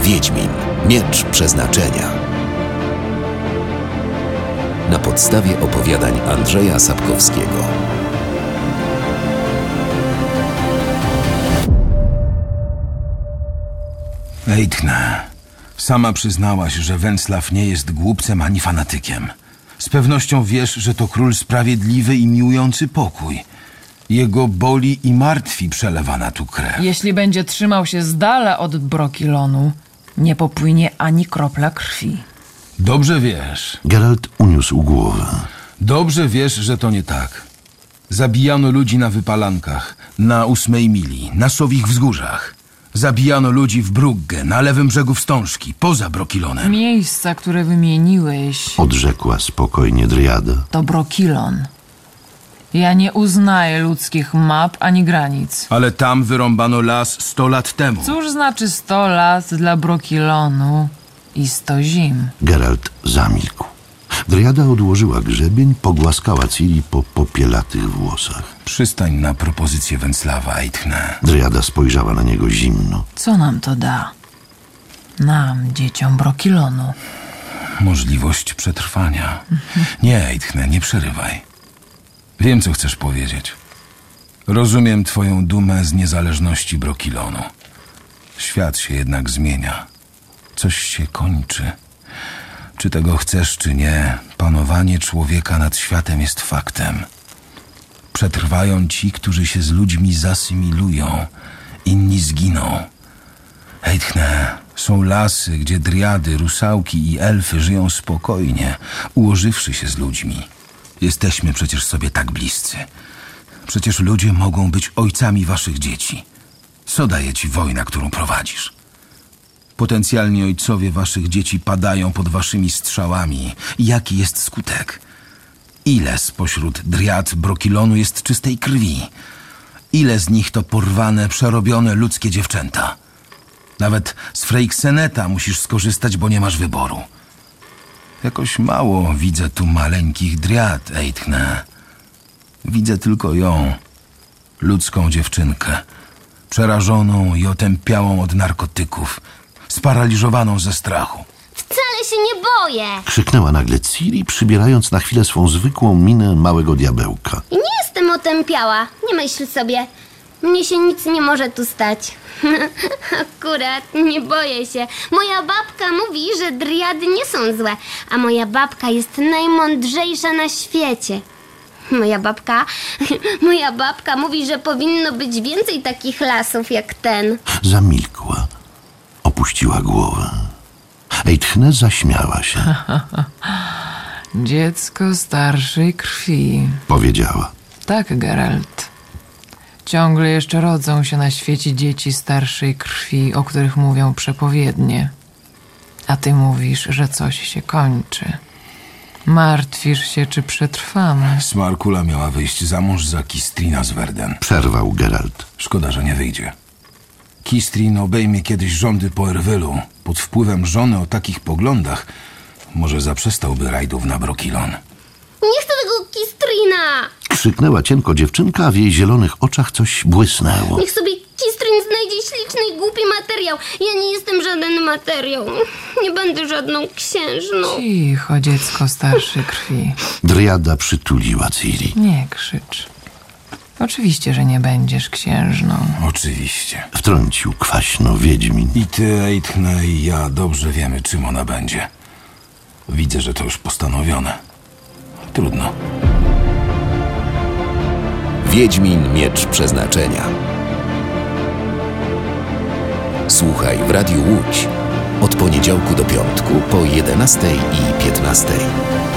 Wiedźmin. Miecz Przeznaczenia. Na podstawie opowiadań Andrzeja Sapkowskiego. Eithne, sama przyznałaś, że Wenslew nie jest głupcem ani fanatykiem. Z pewnością wiesz, że to król sprawiedliwy i miłujący pokój. Jego boli i martwi przelewana tu krew. Jeśli będzie trzymał się z dala od Brokilonu, nie popłynie ani kropla krwi. Dobrze wiesz. Geralt uniósł głowę. Dobrze wiesz, że to nie tak. Zabijano ludzi na wypalankach, na 8 mili, na Sowich Wzgórzach. Zabijano ludzi w Brugge, na lewym brzegu Wstążki, poza Brokilonem. Miejsca, które wymieniłeś, Odrzekła spokojnie Driada. to Brokilon. Ja nie uznaję ludzkich map ani granic. Ale tam wyrąbano las 100 lat temu. Cóż znaczy 100 lat dla Brokilonu i 100 zim? Geralt zamilkł. Driada odłożyła grzebień, pogłaskała Ciri po popielatych włosach. Przystań na propozycję Wenslewa, Eithne. Driada spojrzała na niego zimno. Co nam to da? Nam, dzieciom Brokilonu. Możliwość przetrwania. Nie, Eithne, nie przerywaj. Wiem, co chcesz powiedzieć. Rozumiem twoją dumę z niezależności Brokilonu. Świat się jednak zmienia. Coś się kończy. Czy tego chcesz, czy nie, panowanie człowieka nad światem jest faktem. Przetrwają ci, którzy się z ludźmi zasymilują. Inni zginą. Eithne, są lasy, gdzie driady, rusałki i elfy żyją spokojnie, ułożywszy się z ludźmi. Jesteśmy przecież sobie tak bliscy. Przecież ludzie mogą być ojcami waszych dzieci. Co daje ci wojna, którą prowadzisz? Potencjalni ojcowie waszych dzieci padają pod waszymi strzałami. Jaki jest skutek? Ile spośród driad Brokilonu jest czystej krwi? Ile z nich to porwane, przerobione ludzkie dziewczęta? Nawet z Freixeneta musisz skorzystać, bo nie masz wyboru. Jakoś mało widzę tu maleńkich driad, Eithne. Widzę tylko ją, ludzką dziewczynkę, przerażoną i otępiałą od narkotyków, sparaliżowaną ze strachu. Wcale się nie boję. Krzyknęła nagle Ciri, przybierając na chwilę swą zwykłą minę małego diabełka. I nie jestem otępiała. Nie myśl sobie. Mnie się nic nie może tu stać. Akurat nie boję się. Moja babka mówi, że driady nie są złe, a moja babka jest najmądrzejsza na świecie. Moja babka mówi, że powinno być więcej takich lasów jak ten. Zamilkła. Opuściła głowę. Eithne zaśmiała się. Dziecko starszej krwi. Powiedziała. Tak, Geralt. Ciągle jeszcze rodzą się na świecie dzieci starszej krwi, o których mówią przepowiednie. A ty mówisz, że coś się kończy. Martwisz się, czy przetrwamy. Smarkula miała wyjść za mąż za Kistrina z Verden. Przerwał Geralt. Szkoda, że nie wyjdzie. Kistrin obejmie kiedyś rządy po Erwylu. Pod wpływem żony o takich poglądach może zaprzestałby rajdów na Brokilon. Nie chcę tego Kistrina! Krzyknęła cienko dziewczynka, a w jej zielonych oczach coś błysnęło. Niech sobie Kistrin znajdzie śliczny i głupi materiał. Ja nie jestem żaden materiał. Nie będę żadną księżną. Cicho, dziecko starszej krwi. Driada przytuliła Ciri. Nie krzycz. Oczywiście, że nie będziesz księżną. Oczywiście. Wtrącił kwaśno Wiedźmin. I ty, Eithne, i ja dobrze wiemy, czym ona będzie. Widzę, że to już postanowione. Trudno. Wiedźmin. Miecz Przeznaczenia. Słuchaj w Radiu Łódź. Od poniedziałku do piątku po 11:15.